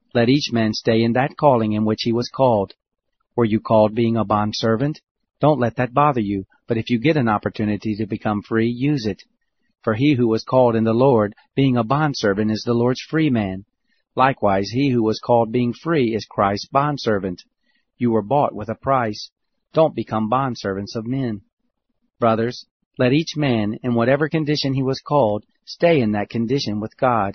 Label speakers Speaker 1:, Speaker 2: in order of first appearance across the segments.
Speaker 1: Let each man stay in that calling in which he was called. Were you called being a bondservant? Don't let that bother you, but if you get an opportunity to become free, use it. For he who was called in the Lord, being a bondservant, is the Lord's free man. Likewise, he who was called being free is Christ's bondservant. You were bought with a price. Don't become bondservants of men. Brothers, let each man, in whatever condition he was called, stay in that condition with God.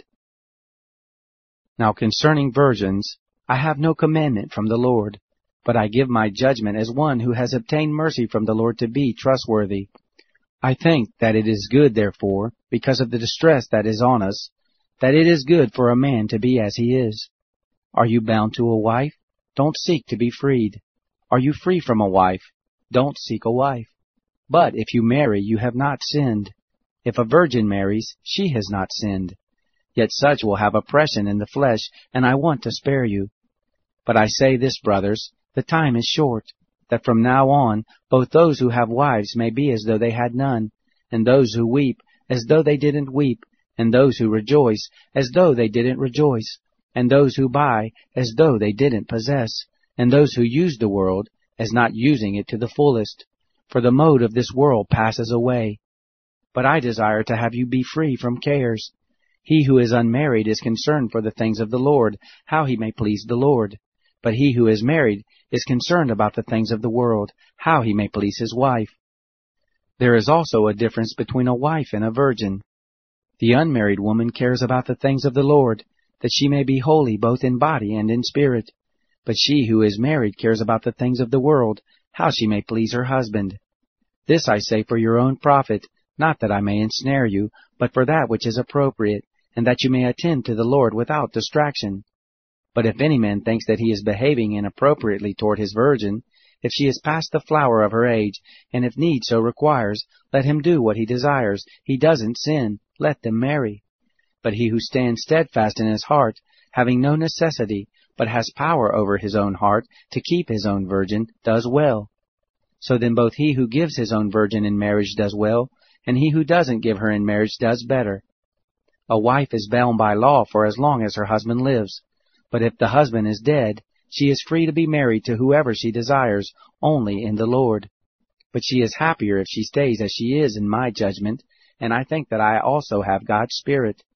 Speaker 1: Now concerning virgins, I have no commandment from the Lord, but I give my judgment as one who has obtained mercy from the Lord to be trustworthy. I think that it is good, therefore, because of the distress that is on us, that it is good for a man to be as he is. Are you bound to a wife? Don't seek to be freed. Are you free from a wife? Don't seek a wife. But if you marry, you have not sinned. If a virgin marries, she has not sinned. Yet such will have oppression in the flesh, and I want to spare you. But I say this, brothers, the time is short, that from now on both those who have wives may be as though they had none, and those who weep as though they didn't weep, and those who rejoice as though they didn't rejoice, and those who buy as though they didn't possess, and those who use the world as not using it to the fullest. For the mode of this world passes away. But I desire to have you be free from cares. He who is unmarried is concerned for the things of the Lord, how he may please the Lord. But he who is married is concerned about the things of the world, how he may please his wife. There is also a difference between a wife and a virgin. The unmarried woman cares about the things of the Lord, that she may be holy both in body and in spirit. But she who is married cares about the things of the world, how she may please her husband. This I say for your own profit, not that I may ensnare you, but for that which is appropriate, and that you may attend to the Lord without distraction. But if any man thinks that he is behaving inappropriately toward his virgin, if she is past the flower of her age, and if need so requires, let him do what he desires. He doesn't sin. Let them marry. But he who stands steadfast in his heart, having no necessity, but has power over his own heart to keep his own virgin, does well. So then both he who gives his own virgin in marriage does well, and he who doesn't give her in marriage does better. A wife is bound by law for as long as her husband lives. But if the husband is dead, she is free to be married to whoever she desires, only in the Lord. But she is happier if she stays as she is in my judgment, and I think that I also have God's Spirit.